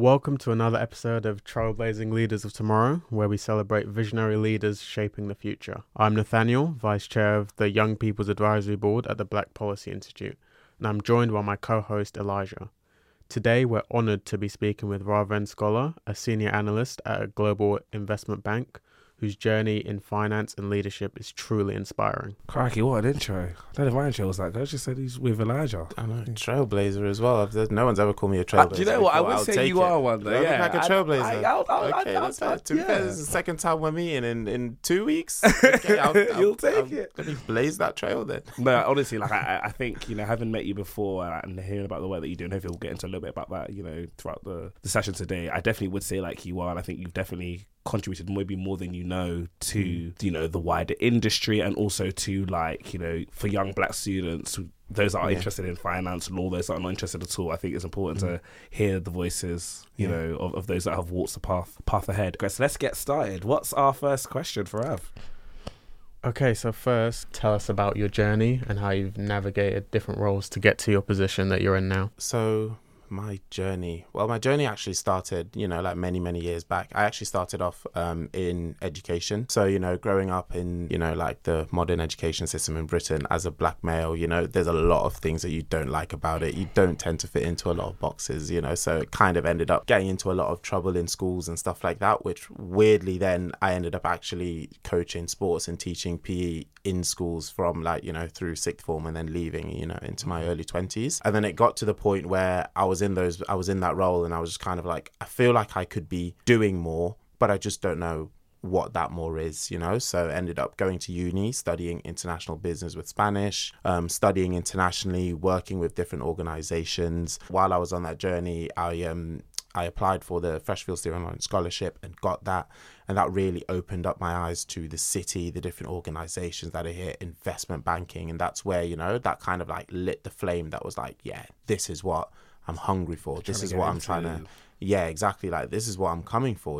Welcome to another episode of Trailblazing Leaders of Tomorrow, where we celebrate visionary leaders shaping the future. I'm Nathaniel, Vice Chair of the Young People's Advisory Board at the Black Policy Institute, and I'm joined by my co-host Elijah. Today, we're honoured to be speaking with Raven Scholar, a senior analyst at a global investment bank, whose journey in finance and leadership is truly inspiring. Crikey, what an intro. I don't know if my intro was that good. I just said he's with Elijah. I know, trailblazer as well. No one's ever called me a trailblazer. Do you know what? I before. would say you are one, though. I look like a trailblazer. Okay, that's fair. To be fair, this is the second time we're meeting in 2 weeks. Okay, You'll take it. Let me blaze that trail then. No, honestly, I think, having met you before and hearing about the work that you do, and hopefully we'll get into a little bit about that, throughout the session today, I definitely would say you are, and I think you've definitely contributed maybe more than you know to the wider industry, and also to for young black students, those that are interested in finance, law, those that are not interested at all. I think it's important to hear the voices of those that have walked the path ahead. Okay, so let's get started. What's our first question for Av? Okay, so first, tell us about your journey and how you've navigated different roles to get to your position that you're in now. So my journey actually started, many years back. I actually started off in education. So, growing up in, the modern education system in Britain as a black male, there's a lot of things that you don't like about it. You don't tend to fit into a lot of boxes, so it kind of ended up getting into a lot of trouble in schools and stuff like that, which weirdly then I ended up actually coaching sports and teaching PE in schools from through sixth form, and then leaving, into my early 20s. And then it got to the point where I was in that role, and I was just kind of I feel like I could be doing more, but I just don't know what that more is, So ended up going to uni, studying international business with Spanish, studying internationally, working with different organizations. While I was on that journey, I applied for the Freshfields Theory Online Scholarship and got that. And that really opened up my eyes to the city, the different organizations that are here, investment banking. And that's where, that kind of lit the flame that was this is what I'm hungry for. This is what I'm trying to, exactly. This is what I'm coming for,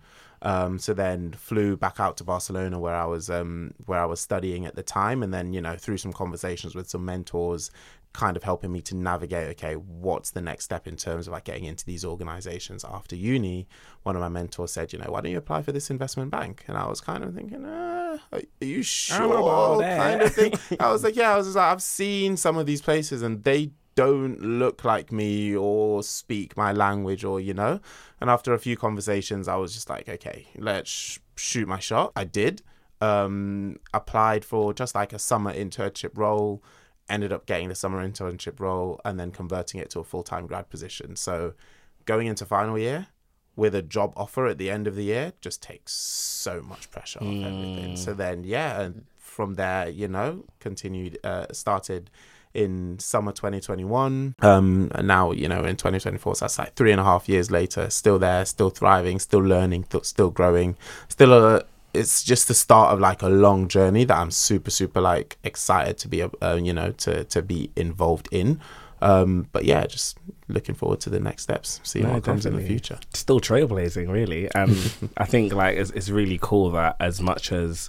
So then flew back out to Barcelona where I was studying at the time. And then, through some conversations with some mentors, kind of helping me to navigate, okay, what's the next step in terms of getting into these organizations after uni. One of my mentors said, why don't you apply for this investment bank? And I was kind of thinking, are you sure? Kind of thing. I was I've seen some of these places and they don't look like me or speak my language or, And after a few conversations, I was just okay, let's shoot my shot. I did. Applied for just a summer internship role, ended up getting the summer internship role and then converting it to a full-time grad position. So going into final year with a job offer at the end of the year just takes so much pressure off everything. So then, and from there, continued, started in summer 2021. And now, in 2024, so that's 3.5 years later, still there, still thriving, still learning, still growing, it's just the start of a long journey that I'm super excited to be to be involved in. But just looking forward to the next steps, see what comes in the future. Still trailblazing, really. And I think it's really cool that as much as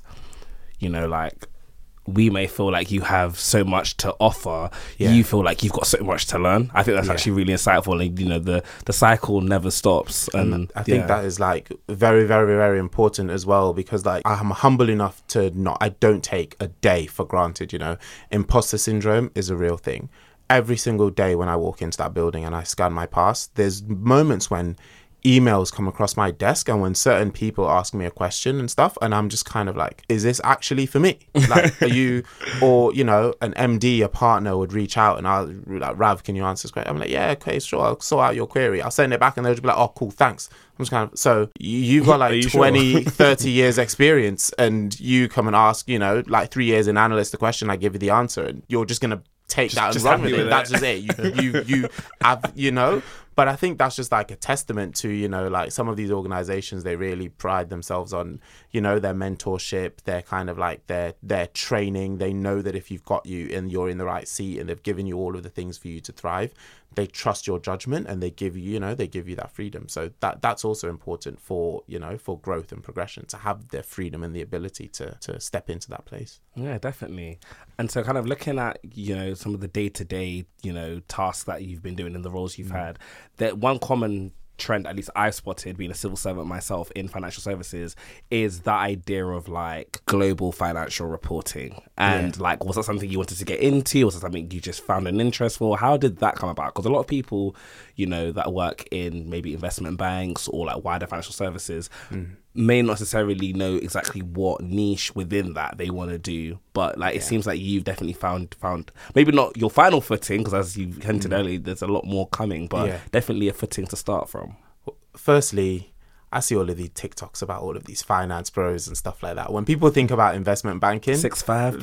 we may feel like you have so much to offer, you feel like you've got so much to learn. I think that's actually really insightful, and the cycle never stops. And I think that is very, very, very important as well, because I'm humble enough to I don't take a day for granted. Imposter syndrome is a real thing. Every single day when I walk into that building and I scan my past, there's moments when emails come across my desk and when certain people ask me a question and stuff, and I'm just kind of is this actually for me? Are you, or an MD, a partner would reach out and I'll Rav, can you answer this question? I'm yeah, okay, sure, I'll sort out your query. I'll send it back and they'll just be oh, cool, thanks. I'm just kind of, so you've got 20, 30 years experience, and you come and ask, 3 years in analyst a question, I give you the answer, and you're just going to take that and run with it. That's just it. You have, But I think that's just a testament to, some of these organizations, they really pride themselves on, their mentorship, their kind of their training. They know that if you've got you and you're in the right seat and they've given you all of the things for you to thrive, they trust your judgment and they give you, they give you that freedom. So that's also important for, for growth and progression, to have the freedom and the ability to step into that place. Yeah, definitely. And so kind of looking at, some of the day-to-day, tasks that you've been doing and the roles you've had, that one common trend, at least I've spotted being a civil servant myself in financial services, is that idea of like global financial reporting. And like, was that something you wanted to get into? Was it something you just found an interest for? How did that come about? Because a lot of people, you know, that work in maybe investment banks or like wider financial services may not necessarily know exactly what niche within that they want to do. But like, it seems like you've definitely found maybe not your final footing, because as you hinted earlier, there's a lot more coming, but definitely a footing to start from. Firstly, I see all of these TikToks about all of these finance bros and stuff like that. When people think about investment banking, 6'5",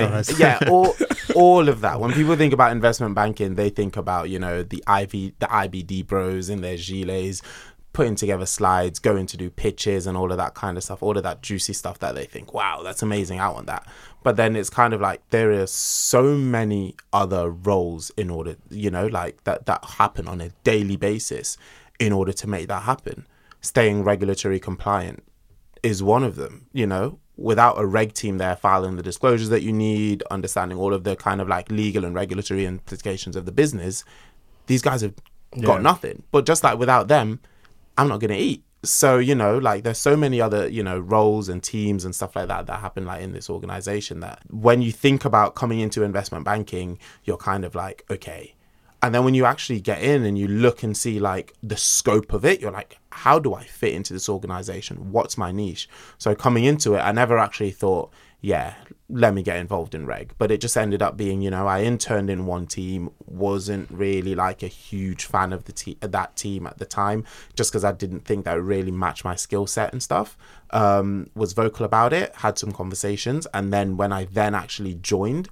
please. All of that. When people think about investment banking, they think about, you know, the IBD bros in their gilets, putting together slides, going to do pitches and all of that kind of stuff, all of that juicy stuff that they think, wow, that's amazing, I want that. But then it's kind of like there are so many other roles in order, you know, like that happen on a daily basis in order to make that happen. Staying regulatory compliant is one of them, you know, without a reg team there filing the disclosures that you need, understanding all of the kind of like legal and regulatory implications of the business, these guys have got nothing. But just like without them, I'm not going to eat. So, you know, like there's so many other, you know, roles and teams and stuff like that happen like in this organization that when you think about coming into investment banking, you're kind of like, okay. And then when you actually get in and you look and see like the scope of it, you're like, how do I fit into this organization? What's my niche? So coming into it, I never actually thought, yeah, let me get involved in reg. But it just ended up being, you know, I interned in one team, wasn't really like a huge fan of that team at the time, just because I didn't think that really matched my skill set and stuff. Was vocal about it, had some conversations. And then when I then actually joined,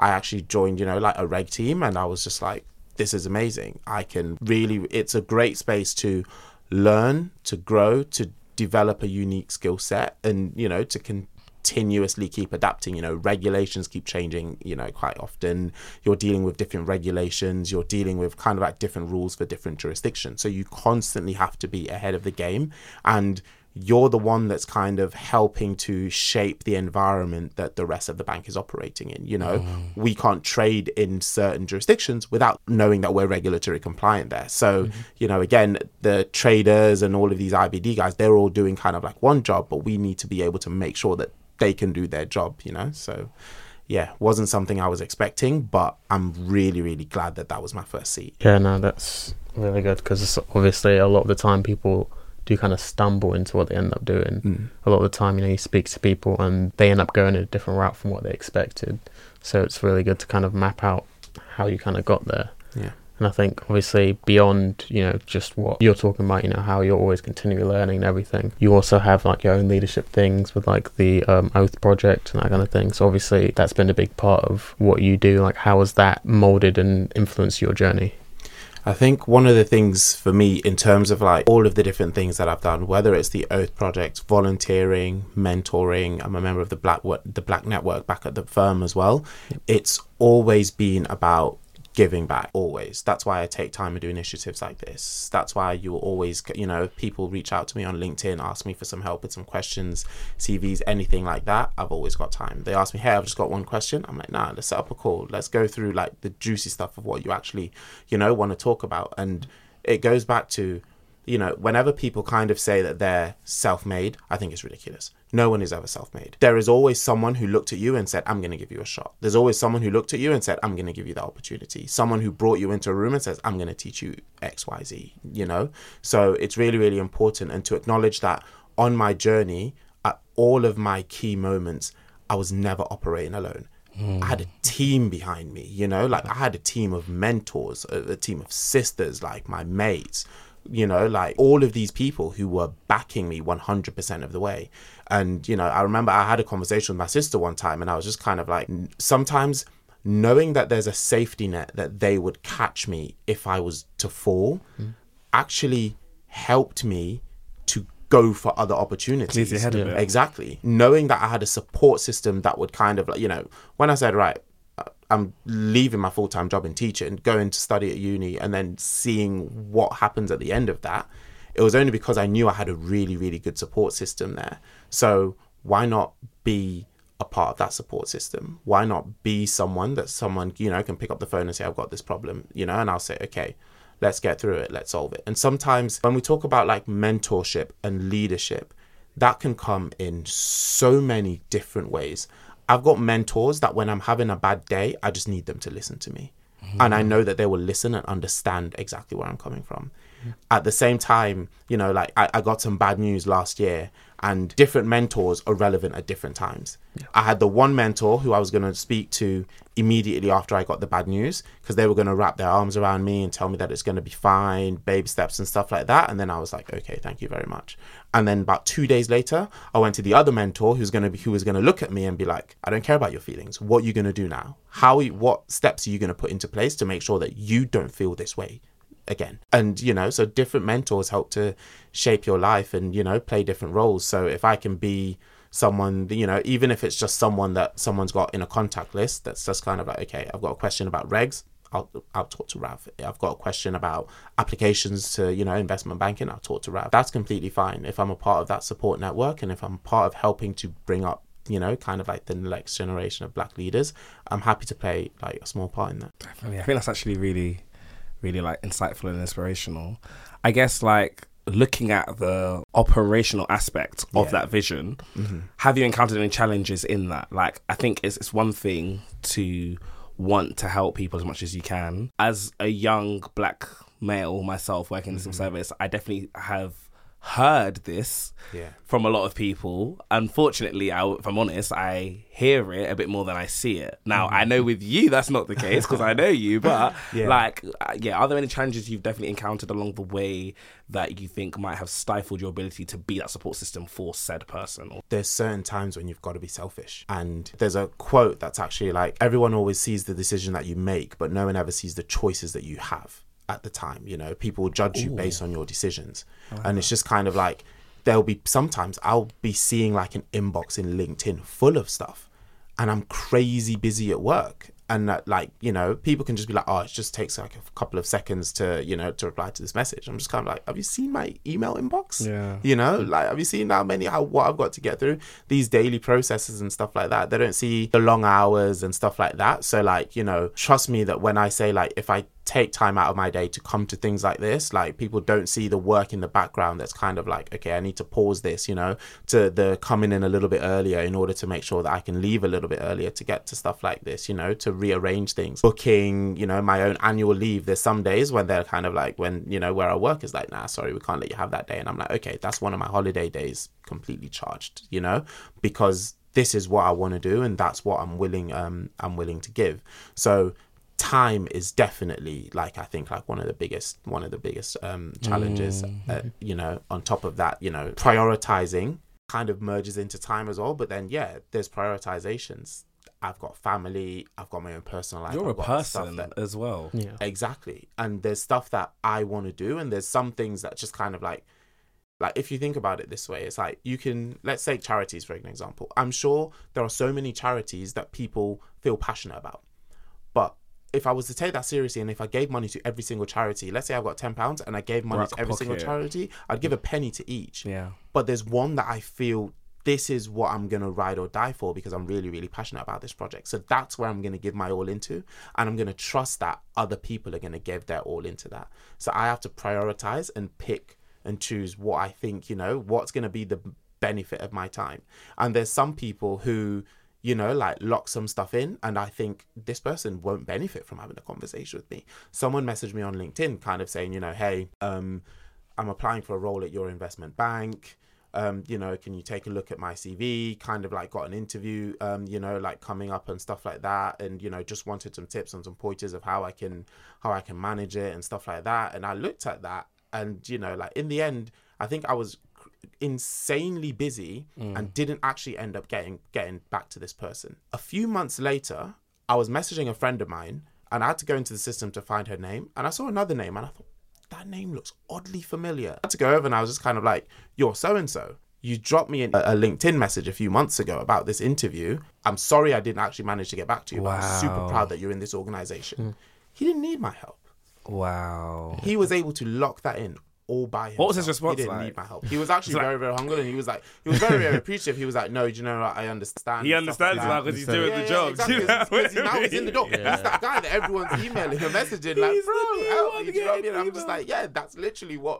you know, like a reg team. And I was just like, this is amazing. It's a great space to learn, to grow, to develop a unique skill set and, you know, to continuously keep adapting. You know, regulations keep changing, you know, quite often. You're dealing with different regulations. You're dealing with kind of like different rules for different jurisdictions. So you constantly have to be ahead of the game. And you're the one that's kind of helping to shape the environment that the rest of the bank is operating in. You know, we can't trade in certain jurisdictions without knowing that we're regulatory compliant there. So, you know, again, the traders and all of these IBD guys, they're all doing kind of like one job, but we need to be able to make sure that they can do their job, you know? So, yeah, wasn't something I was expecting, but I'm really, really glad that was my first seat. Yeah, no, that's really good because obviously a lot of the time people do kind of stumble into what they end up doing. A lot of the time, you know, you speak to people and they end up going a different route from what they expected. So it's really good to kind of map out how you kind of got there. Yeah. And I think obviously beyond, you know, just what you're talking about, you know, how you're always continually learning and everything, you also have like your own leadership things with like the Oath project and that kind of thing. So obviously that's been a big part of what you do. Like how has that molded and influenced your journey? I think one of the things for me in terms of like all of the different things that I've done, whether it's the Oath project, volunteering, mentoring, I'm a member of the Black Network back at the firm as well. It's always been about giving back, always. That's why I take time to do initiatives like this. That's why you always, you know, people reach out to me on LinkedIn, ask me for some help with some questions, CVs, anything like that. I've always got time. They ask me, hey, I've just got one question. I'm like, nah, let's set up a call. Let's go through like the juicy stuff of what you actually, you know, want to talk about. And it goes back to, you know, whenever people kind of say that they're self-made, I think it's ridiculous. No one is ever self-made. There is always someone who looked at you and said, I'm going to give you a shot. There's always someone who looked at you and said, I'm going to give you that opportunity. Someone who brought you into a room and says, I'm going to teach you X, Y, Z, you know? So it's really, really important. And to acknowledge that on my journey, at all of my key moments, I was never operating alone. I had a team behind me, you know? Like I had a team of mentors, a team of sisters, like my mates, you know, like all of these people who were backing me 100% of the way. And, you know, I remember I had a conversation with my sister one time and I was just kind of like, sometimes knowing that there's a safety net that they would catch me if I was to fall actually helped me to go for other opportunities. Clears your head a bit. Exactly. Knowing that I had a support system that would kind of, you know, when I said, right, I'm leaving my full-time job in teaching, going to study at uni and then seeing what happens at the end of that, it was only because I knew I had a really, really good support system there. So why not be a part of that support system? Why not be someone, you know, can pick up the phone and say, I've got this problem, you know, and I'll say, okay, let's get through it, let's solve it. And sometimes when we talk about like mentorship and leadership, that can come in so many different ways. I've got mentors that when I'm having a bad day, I just need them to listen to me. And I know that they will listen and understand exactly where I'm coming from. At the same time, you know, like I got some bad news last year, and different mentors are relevant at different times. I had the one mentor who I was going to speak to immediately after I got the bad news, because they were going to wrap their arms around me and tell me that it's going to be fine, baby steps and stuff like that. And then I was like, okay, thank you very much. And then about 2 days later, I went to the other mentor who was going to look at me and be like, I don't care about your feelings. What are you going to do now? What steps are you going to put into place to make sure that you don't feel this way again? And, you know, so different mentors help to shape your life and, you know, play different roles. So if I can be someone, you know, even if it's just someone that someone's got in a contact list, that's just kind of like, okay, I've got a question about regs, I'll talk to Rav. I've got a question about applications to, you know, investment banking, I'll talk to Rav. That's completely fine if I'm a part of that support network, and if I'm part of helping to bring up, you know, kind of like the next generation of Black leaders, I'm happy to play like a small part in that. Definitely. I think that's actually really, really like insightful and inspirational. I guess like looking at the operational aspect of that vision, have you encountered any challenges in that? Like, I think it's one thing to want to help people as much as you can. As a young Black male myself working in the civil service, I definitely have heard this from a lot of people. Unfortunately, if I'm honest, I hear it a bit more than I see it. Now, I know with you that's not the case because I know you, but are there any challenges you've definitely encountered along the way that you think might have stifled your ability to be that support system for said person? There's certain times when you've got to be selfish. And there's a quote that's actually like, everyone always sees the decision that you make, but no one ever sees the choices that you have at the time. You know, people will judge you based on your decisions. And it's just kind of like, sometimes I'll be seeing like an inbox in LinkedIn full of stuff, and I'm crazy busy at work. And that, like, you know, people can just be like, oh, it just takes like a couple of seconds to, you know, to reply to this message. I'm just kind of like, have you seen my email inbox? Yeah. You know, like, have you seen what I've got to get through? These daily processes and stuff like that. They don't see the long hours and stuff like that. So, like, you know, trust me that when I say, like, if I take time out of my day to come to things like this, like, people don't see the work in the background that's kind of like, okay, I need to pause this, you know, to the coming in a little bit earlier in order to make sure that I can leave a little bit earlier to get to stuff like this, you know, to rearrange things, booking, you know, my own annual leave. There's some days when they're kind of like, when, you know, where our work is like, nah, sorry, we can't let you have that day. And I'm like, okay, that's one of my holiday days completely charged, you know, because this is what I want to do, and that's what I'm willing to give. So time is definitely, like, I think, like one of the biggest challenges. You know, on top of that, you know, prioritizing kind of merges into time as well. But then, yeah, there's prioritizations. I've got family, I've got my own personal life. You're a person as well. Yeah, exactly. And there's stuff that I want to do, and there's some things that just kind of like if you think about it this way, it's like, you can, let's take charities for an example. I'm sure there are so many charities that people feel passionate about, but if I was to take that seriously, and if I gave money to every single charity, let's say I've got £10 and I gave money to every single charity, I'd give a penny to each. Yeah. But there's one that I feel, this is what I'm going to ride or die for, because I'm really, really passionate about this project. So that's where I'm going to give my all into, and I'm going to trust that other people are going to give their all into that. So I have to prioritize and pick and choose what I think, you know, what's going to be the benefit of my time. And there's some people who, you know, like, lock some stuff in, and I think this person won't benefit from having a conversation with me. Someone messaged me on LinkedIn kind of saying, you know, hey, I'm applying for a role at your investment bank. You know, can you take a look at my CV? Kind of like got an interview, you know, like coming up and stuff like that. And, you know, just wanted some tips and some pointers of how I can manage it and stuff like that. And I looked at that, and, you know, like, in the end, I think I was insanely busy and didn't actually end up getting back to this person. A few months later, I was messaging a friend of mine, and I had to go into the system to find her name, and I saw another name, and I thought, that name looks oddly familiar. I had to go over, and I was just kind of like, you're so-and-so. You dropped me a LinkedIn message a few months ago about this interview. I'm sorry I didn't actually manage to get back to you, but I'm super proud that you're in this organization. He didn't need my help. Wow. He was able to lock that in all by himself. What was his response He didn't like? need my help. He was actually very, very humble, and he was very, very appreciative. He was like, no, do you know what? I understand. He and stuff understands now because he's doing the job. Exactly. Because he now he's in the door. He's that guy that everyone's emailing and messaging like, He's bro, the help one me. Do you know what I mean? getting I'm just like, yeah, that's literally what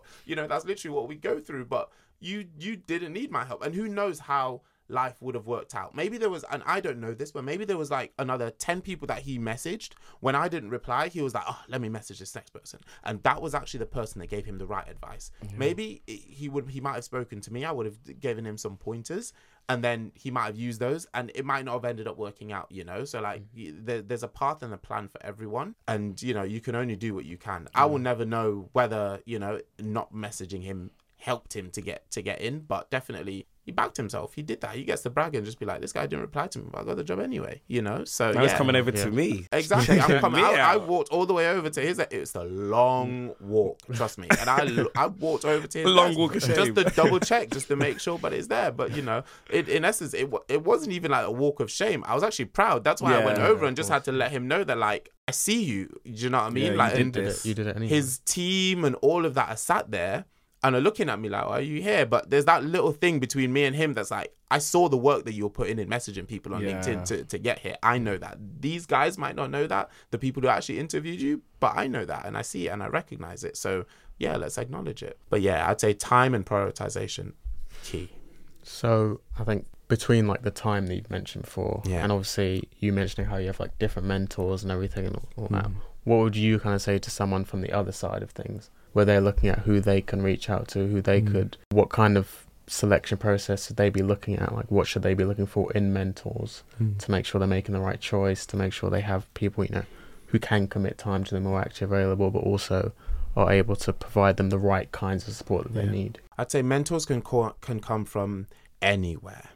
we go through. But you didn't need my help, and who knows how life would have worked out. Maybe there was, and I don't know this, but maybe there was like another 10 people that he messaged. When I didn't reply, he was like, oh, let me message this next person. And that was actually the person that gave him the right advice. Maybe he might have spoken to me. I would have given him some pointers, and then he might have used those, and it might not have ended up working out, you know? So like there's a path and a plan for everyone, and you know, you can only do what you can. I will never know whether, you know, not messaging him helped him to get in, but definitely he backed himself. He did that. He gets to brag and just be like, this guy didn't reply to me, but I got the job anyway, you know? So Now he's coming over to me. Exactly. I'm coming. Me I out. walked all the way over to his. It's a long walk, trust me. And I walked over to his. Long desk walk of shame. just to double check, just to make sure, but it's there. But you know, in essence, it wasn't even like a walk of shame. I was actually proud. That's why I went over and just had to let him know that like, I see you. Do you know what I mean? Yeah, you like, did and this. You did it anyway. his team and all of that are sat there and are looking at me like, are you here? But there's that little thing between me and him that's like, I saw the work that you're putting in messaging people on LinkedIn to get here. I know that. These guys might not know that, the people who actually interviewed you, but I know that and I see it and I recognize it. So yeah, let's acknowledge it. But yeah, I'd say time and prioritization, key. So I think between like the time that you've mentioned before, Yeah. and obviously you mentioning how you have like different mentors and everything and all that, what would you kind of say to someone from the other side of things, where they're looking at who they can reach out to, who they could, what kind of selection process should they be looking at? Like, what should they be looking for in mentors to make sure they're making the right choice, to make sure they have people, you know, who can commit time to them or actually available, but also are able to provide them the right kinds of support that they need? I'd say mentors can come from anywhere.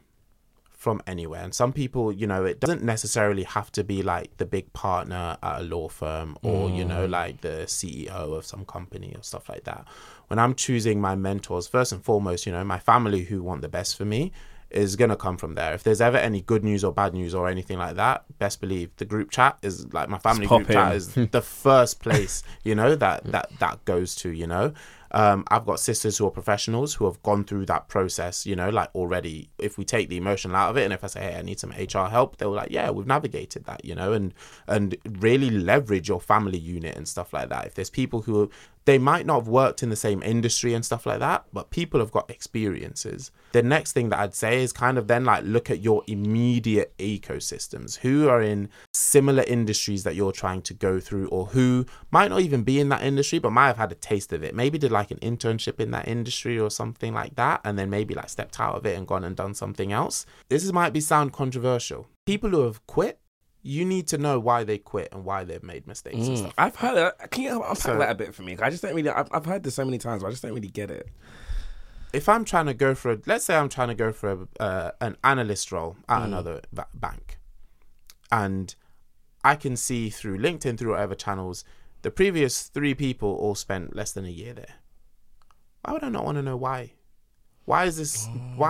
And some people, you know, it doesn't necessarily have to be like the big partner at a law firm or, you know, like the CEO of some company or stuff like that. When I'm choosing my mentors, first and foremost, you know, my family who want the best for me is going to come from there. If there's ever any good news or bad news or anything like that, best believe the group chat is like, my family group chat is the first place, you know, that goes to, you know. I've got sisters who are professionals who have gone through that process, you know, like already. If we take the emotional out of it, and if I say, hey, I need some HR help, they were like, yeah, we've navigated that, you know, and really leverage your family unit and stuff like that. If there's people who, they might not have worked in the same industry and stuff like that, but people have got experiences. The next thing that I'd say is kind of then like look at your immediate ecosystems, who are in similar industries that you're trying to go through, or who might not even be in that industry, but might have had a taste of it. Maybe did like an internship in that industry or something like that, and then maybe like stepped out of it and gone and done something else. Might sound controversial. People who have quit, you need to know why they quit and why they've made mistakes and stuff. I've heard that. Can you unpack that a bit for me? I just don't really. I've heard this so many times, but I just don't really get it. If I'm trying to go for let's say I'm trying to go for an analyst role at another bank, and I can see through LinkedIn, through whatever channels, the previous 3 people all spent less than a year there. Why would I not want to know why? Why is this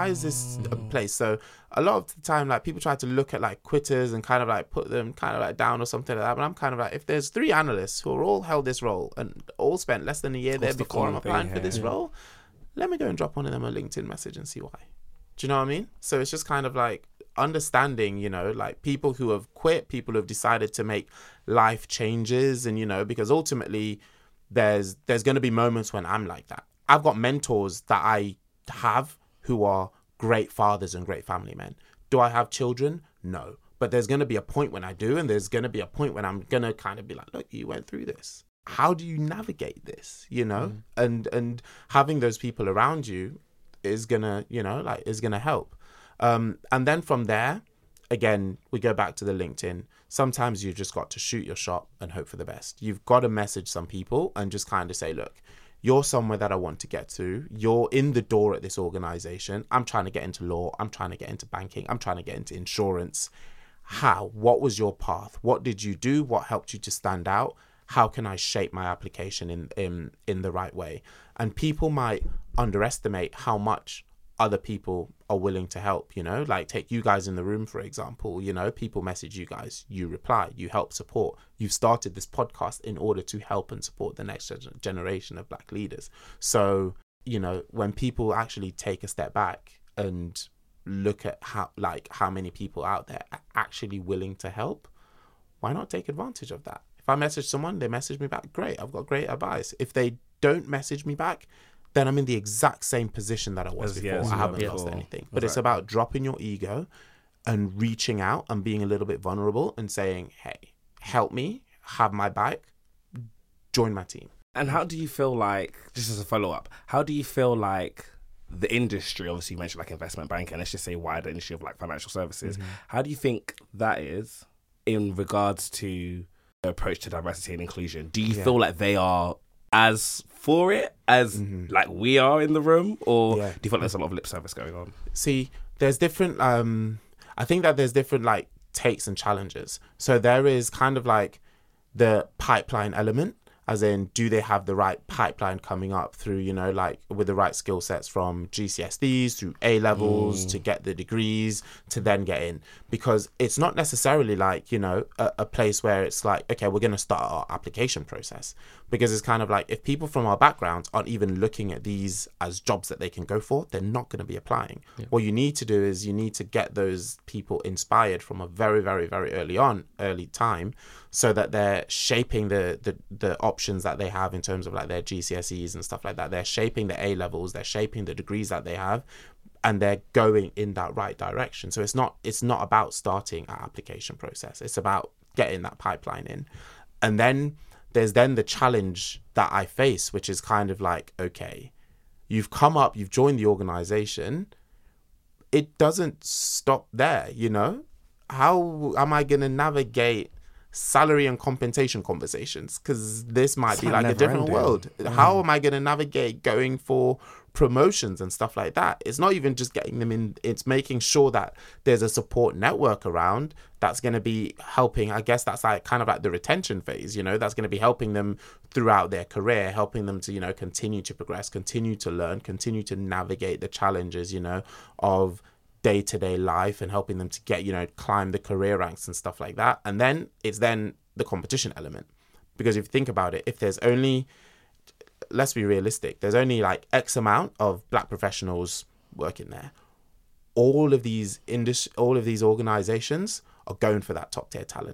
a place? So a lot of the time, like, people try to look at like quitters and kind of like put them kind of like down or something like that. But I'm kind of like, if there's 3 analysts who are all held this role and all spent less than a year there before I'm applying for this role, let me go and drop one of them a LinkedIn message and see why. Do you know what I mean? So it's just kind of like understanding, you know, like people who have quit, people who have decided to make life changes, and, you know, because ultimately there's going to be moments when I'm like that. I've got mentors that I have who are great fathers and great family men. Do I have children? No. But there's going to be a point when I do, and there's going to be a point when I'm going to kind of be like, look, you went through this. How do you navigate this, you know? And having those people around you is going to, you know, like, is going to help. And then from there, again, we go back to the LinkedIn. Sometimes you've just got to shoot your shot and hope for the best. You've got to message some people and just kind of say, look, you're somewhere that I want to get to. You're in the door at this organization. I'm trying to get into law. I'm trying to get into banking. I'm trying to get into insurance. How? What was your path? What did you do? What helped you to stand out? How can I shape my application in the right way? And people might underestimate how much other people are willing to help, you know, like take you guys in the room, for example, you know, people message you guys, you reply, you help support. You've started this podcast in order to help and support the next generation of Black leaders. So, you know, when people actually take a step back and look at how many people out there are actually willing to help, why not take advantage of that? If I message someone, they message me back, great, I've got great advice. If they don't message me back, then I'm in the exact same position that I was before. I haven't lost anything. But it's about dropping your ego and reaching out and being a little bit vulnerable and saying, hey, help me, have my back, join my team. And how do you feel like, just as a follow-up, how do you feel like the industry, obviously you mentioned like investment banking, let's just say wider industry of like financial services, how do you think that is in regards to the approach to diversity and inclusion? Do you feel like they are as for it as like we are in the room, or do you feel like there's a lot of lip service going on? See, there's different I think that there's different like takes and challenges. So there is kind of like the pipeline element, as in, do they have the right pipeline coming up through, you know, like with the right skill sets from GCSEs through A levels to get the degrees to then get in? Because it's not necessarily like, you know, a place where it's like, okay, we're going to start our application process. Because it's kind of like, if people from our backgrounds aren't even looking at these as jobs that they can go for, they're not going to be applying. Yeah. What you need to do is you need to get those people inspired from a very, very, very early time, so that they're shaping the options that they have in terms of like their GCSEs and stuff like that. They're shaping the A levels, they're shaping the degrees that they have, and they're going in that right direction. So it's not about starting an application process. It's about getting that pipeline in. And then there's the challenge that I face, which is kind of like, okay, you've come up, you've joined the organization. It doesn't stop there, you know? How am I going to navigate salary and compensation conversations? Because this might be like a different world. How am I going to navigate going for promotions and stuff like that? It's not even just getting them in, it's making sure that there's a support network around that's going to be helping. I guess that's like kind of like the retention phase, you know, that's going to be helping them throughout their career, helping them to, you know, continue to progress, continue to learn, continue to navigate the challenges, you know, of day-to-day life, and helping them to get, you know, climb the career ranks and stuff like that. And then it's then the competition element, because if you think about it, if there's only, let's be realistic, there's only like X amount of Black professionals working there, all of these organizations are going for that top tier talent.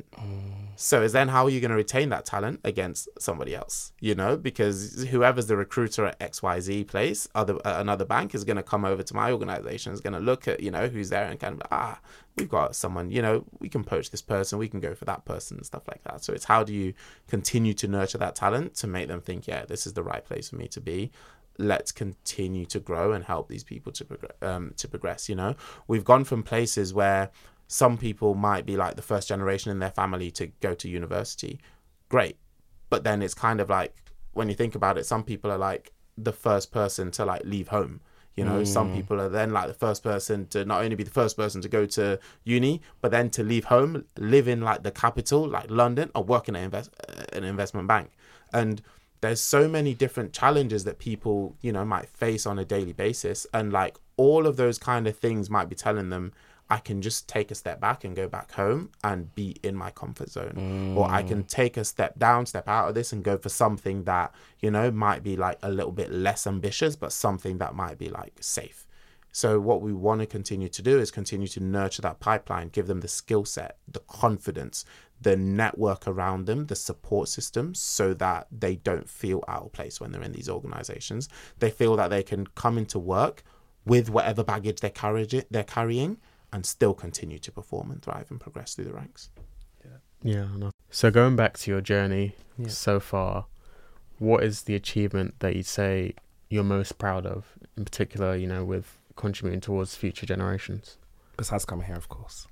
So is then how are you going to retain that talent against somebody else, you know? Because whoever's the recruiter at XYZ place, another bank is going to come over to my organization, is going to look at, you know, who's there and kind of, we've got someone, you know, we can poach this person, we can go for that person and stuff like that. So it's how do you continue to nurture that talent to make them think, yeah, this is the right place for me to be. Let's continue to grow and help these people to progress. You know, we've gone from places where some people might be like the first generation in their family to go to university. Great. But then it's kind of like, when you think about it, some people are like the first person to like leave home. You know, some people are then like the first person to not only be the first person to go to uni, but then to leave home, live in like the capital, like London, or work in an investment bank. And there's so many different challenges that people, you know, might face on a daily basis. And like all of those kind of things might be telling them, I can just take a step back and go back home and be in my comfort zone. Or I can take a step down, step out of this and go for something that, you know, might be like a little bit less ambitious, but something that might be like safe. So what we want to continue to do is continue to nurture that pipeline, give them the skill set, the confidence, the network around them, the support system, so that they don't feel out of place when they're in these organizations. They feel that they can come into work with whatever baggage they're carrying and still continue to perform and thrive and progress through the ranks. Yeah. So going back to your journey so far, what is the achievement that you'd say you're most proud of, in particular, you know, with contributing towards future generations? Besides coming here, of course.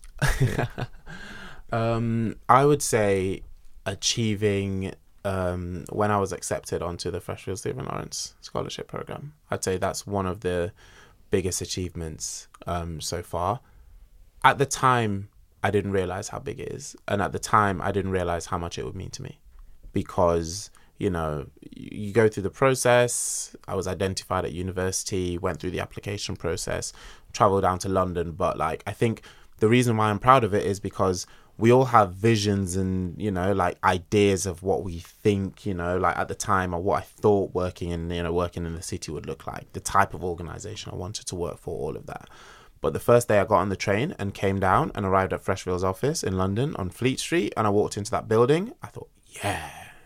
I would say achieving when I was accepted onto the Freshfields Stephen Lawrence Scholarship Program. I'd say that's one of the biggest achievements so far. At the time, I didn't realize how big it is. And at the time, I didn't realize how much it would mean to me. Because, you know, you go through the process. I was identified at university, went through the application process, traveled down to London. But like, I think the reason why I'm proud of it is because we all have visions and, you know, like ideas of what we think, you know, like at the time, or what I thought working in the city would look like, the type of organization I wanted to work for, all of that. But the first day I got on the train and came down and arrived at Freshfield's office in London on Fleet Street, and I walked into that building, I thought, yeah,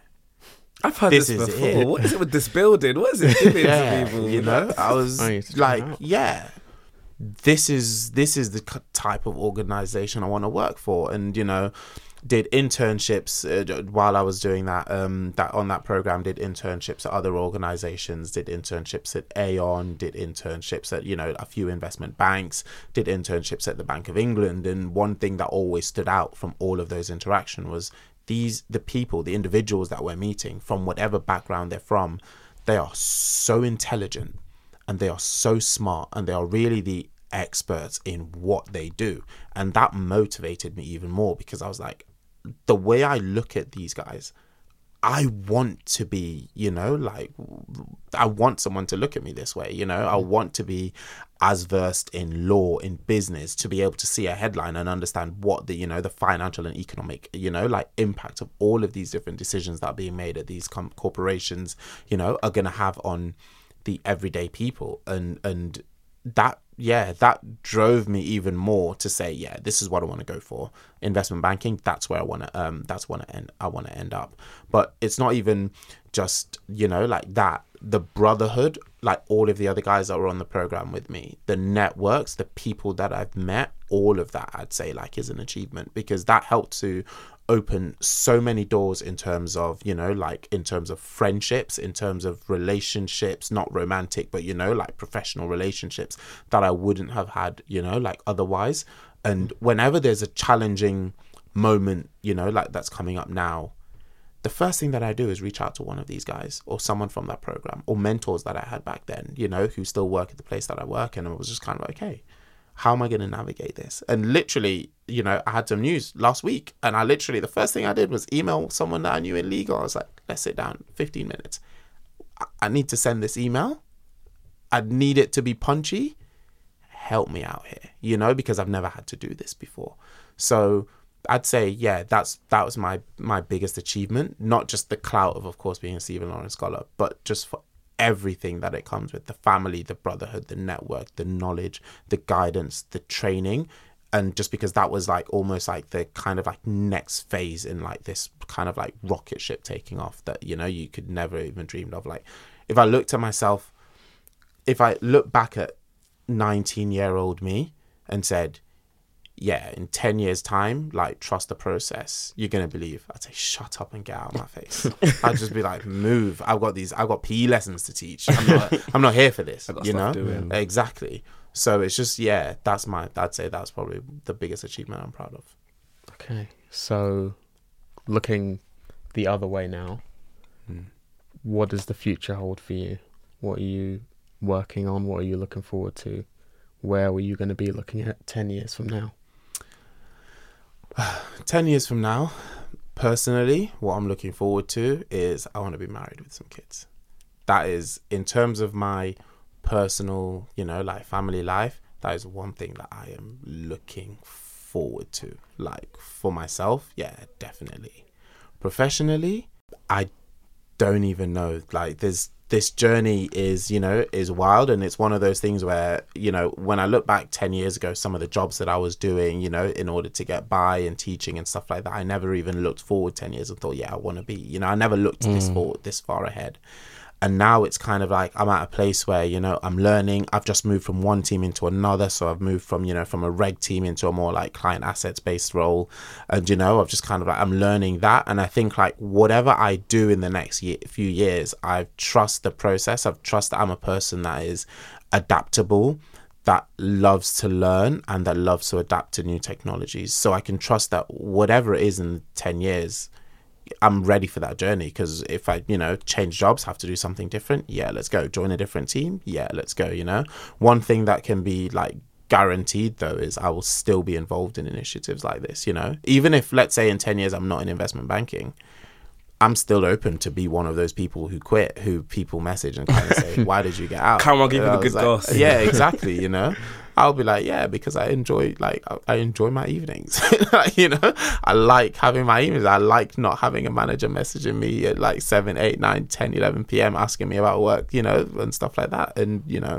I've heard this before. It. What is it with this building? What is it giving to people? You know, I was like, yeah, this is the type of organization I want to work for. And, you know, did internships while I was doing that on that program, did internships at other organizations, did internships at Aon, did internships at, you know, a few investment banks, did internships at the Bank of England. And one thing that always stood out from all of those interactions was the people, the individuals that we're meeting, from whatever background they're from, they are so intelligent and they are so smart and they are really the experts in what they do. And that motivated me even more, because I was like, the way I look at these guys, I want to be, you know, like, I want someone to look at me this way, you know. I want to be as versed in law, in business, to be able to see a headline and understand what the, you know, the financial and economic, you know, like impact of all of these different decisions that are being made at these corporations, you know, are going to have on the everyday people. And that, yeah, that drove me even more to say, yeah, this is what I want to go for. Investment banking, that's where I want to end up. But it's not even just, you know, like that. The brotherhood, like all of the other guys that were on the program with me, the networks, the people that I've met, all of that, I'd say, like, is an achievement, because that helped to open so many doors in terms of, you know, like in terms of friendships, in terms of relationships, not romantic, but, you know, like professional relationships that I wouldn't have had, you know, like otherwise. And whenever there's a challenging moment, you know, like that's coming up now, the first thing that I do is reach out to one of these guys or someone from that program, or mentors that I had back then, you know, who still work at the place that I work. And I was just kind of like, hey, how am I going to navigate this? And literally, you know, I had some news last week, and I literally, the first thing I did was email someone that I knew in legal. I was like, let's sit down, 15 minutes. I need to send this email. I need it to be punchy. Help me out here, you know, because I've never had to do this before. So I'd say, yeah, that was my biggest achievement. Not just the clout of course, being a Stephen Lawrence Scholar, but just for everything that it comes with: the family, the brotherhood, the network, the knowledge, the guidance, the training. And just because that was like almost like the kind of like next phase in like this kind of like rocket ship taking off that, you know, you could never even dreamed of. Like, if I look back at 19-year-old me and said, yeah, in 10 years time, like, trust the process, you're going to believe, I'd say, shut up and get out of my face. I'd just be like, move. I've got PE lessons to teach. I'm not here for this, you know? Exactly. So it's just, yeah, I'd say that's probably the biggest achievement I'm proud of. Okay. So looking the other way now, what does the future hold for you? What are you working on? What are you looking forward to? Where were you going to be looking at 10 years from now? 10 years from now, personally, what I'm looking forward to is I want to be married with some kids. That is, in terms of my personal, you know, like family life, that is one thing that I am looking forward to. Like, for myself, yeah, definitely. Professionally, I don't even know. Like, this journey is, you know, is wild. And it's one of those things where, you know, when I look back 10 years ago, some of the jobs that I was doing, you know, in order to get by and teaching and stuff like that, I never even looked forward 10 years and thought, yeah, I want to be, you know, I never looked this far ahead. And now it's kind of like I'm at a place where, you know, I'm learning. I've just moved from one team into another. So I've moved from, you know, from a reg team into a more like client assets based role. And, you know, I've just kind of like, I'm learning that. And I think like whatever I do in the next few years, I trust the process. I've trust that I'm a person that is adaptable, that loves to learn and that loves to adapt to new technologies. So I can trust that whatever it is in 10 years, I'm ready for that journey. Because if I, you know, change jobs, have to do something different, yeah, let's go. Join a different team, yeah, let's go, you know. One thing that can be like guaranteed though is I will still be involved in initiatives like this, you know. Even if, let's say in 10 years I'm not in investment banking, I'm still open to be one of those people who quit, who people message and kind of say, why did you get out? Come on, give me the good like, goss. Yeah, exactly, you know. I'll be like, yeah, because I enjoy my evenings. You know, I like having my evenings. I like not having a manager messaging me at like 7, 8, 9, 10, 11 p.m. asking me about work, you know, and stuff like that. And, you know,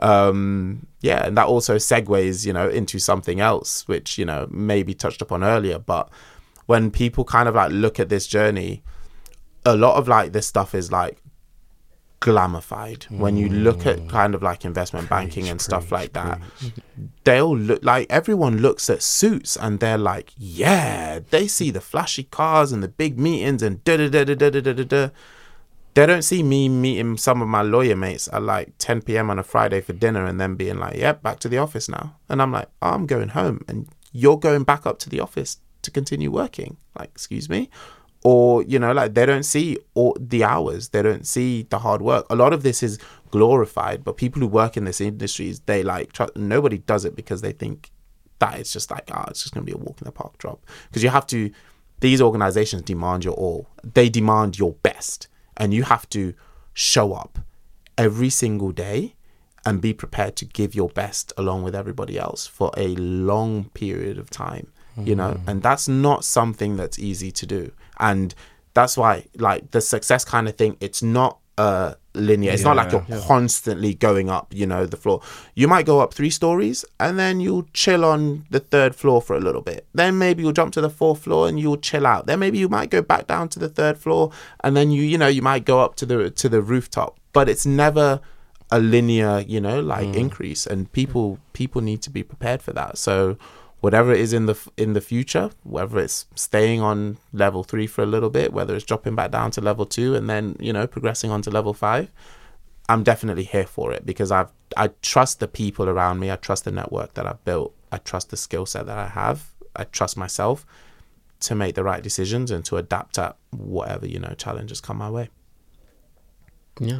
yeah, and that also segues, you know, into something else, which, you know, maybe touched upon earlier. But when people kind of like look at this journey, a lot of like this stuff is like glamified. When you look at kind of like investment banking and stuff like that, they'll look like, everyone looks at Suits and they're like, yeah, they see the flashy cars and the big meetings and da da da da da da da da. They don't see me meeting some of my lawyer mates at like 10 p.m. on a Friday for dinner and then being like, yep, back to the office now. And I'm like, oh, I'm going home and you're going back up to the office to continue working. Like, excuse me. Or, you know, like, they don't see all the hours, they don't see the hard work. A lot of this is glorified, but people who work in this industries, they like, nobody does it because they think that it's just like, it's just going to be a walk in the park job. Because you have to, these organizations demand your all. They demand your best. And you have to show up every single day and be prepared to give your best along with everybody else for a long period of time. You know, and that's not something that's easy to do. And that's why, like, the success kind of thing, it's not linear. It's not like you're constantly going up, you know, the floor. You might go up 3 stories and then you'll chill on the 3rd floor for a little bit. Then maybe you'll jump to the 4th floor and you'll chill out. Then maybe you might go back down to the 3rd floor and then you know, you might go up to the rooftop. But it's never a linear, you know, like increase. And people need to be prepared for that. So whatever it is in the future, whether it's staying on level 3 for a little bit, whether it's dropping back down to level 2 and then, you know, progressing on to level 5, I'm definitely here for it because I trust the people around me. I trust the network that I've built. I trust the skill set that I have. I trust myself to make the right decisions and to adapt at whatever, you know, challenges come my way. Yeah.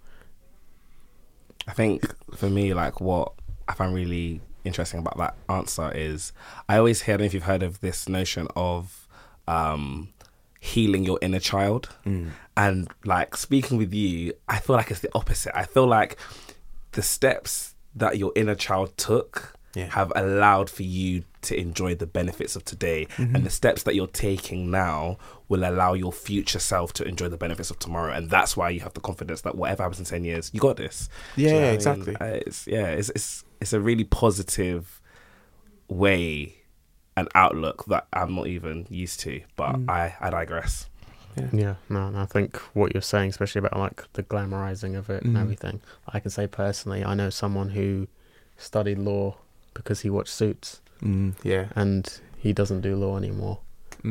I think for me, like, what I find really interesting about that answer is I always hear, I don't know if you've heard of this notion of healing your inner child. And like, speaking with you, I feel like it's the opposite. I feel like the steps that your inner child took have allowed for you to enjoy the benefits of today, and the steps that you're taking now will allow your future self to enjoy the benefits of tomorrow. And that's why you have the confidence that whatever happens in 10 years, you got this. Yeah, exactly. It's a really positive way and outlook that I'm not even used to, but I digress. Yeah, no, I think what you're saying, especially about like the glamorizing of it and everything, I can say personally, I know someone who studied law because he watched Suits. And he doesn't do law anymore.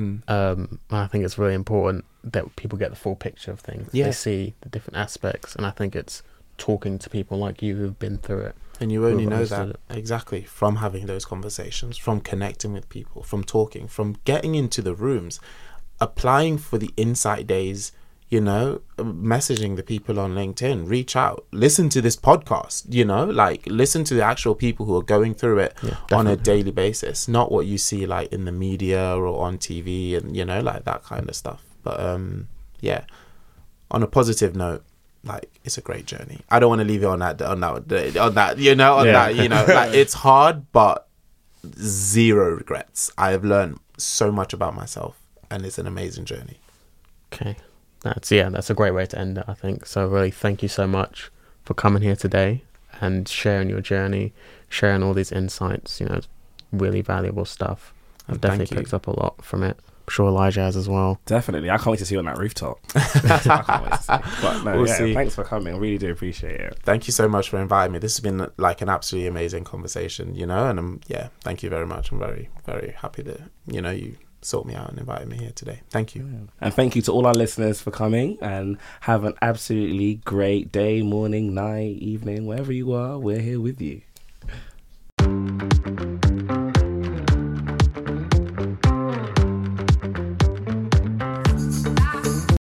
I think it's really important that people get the full picture of things. They see the different aspects, and I think it's talking to people like you who've been through it. And you only know that exactly from having those conversations, from connecting with people, from talking, from getting into the rooms, applying for the Insight Days, you know, messaging the people on LinkedIn, reach out, listen to this podcast, you know, like listen to the actual people who are going through it on a daily basis, not what you see like in the media or on TV and, you know, like that kind of stuff. But yeah, on a positive note, like, it's a great journey. I don't want to leave you on that, you know, that, you know, like, it's hard, but zero regrets. I have learned so much about myself and it's an amazing journey. Okay. That's a great way to end it, I think. So really, thank you so much for coming here today and sharing your journey, sharing all these insights. You know, it's really valuable stuff. I've definitely picked up a lot from it. I'm sure Elijah has as well. Definitely. I can't wait to see you on that rooftop. I can't wait to see. But no, see. Thanks for coming. I really do appreciate it. Thank you so much for inviting me. This has been like an absolutely amazing conversation, you know, and thank you very much. I'm very, very happy that, you know, you sought me out and invited me here today. Thank you. And thank you to all our listeners for coming, and have an absolutely great day, morning, night, evening, wherever you are. We're here with you.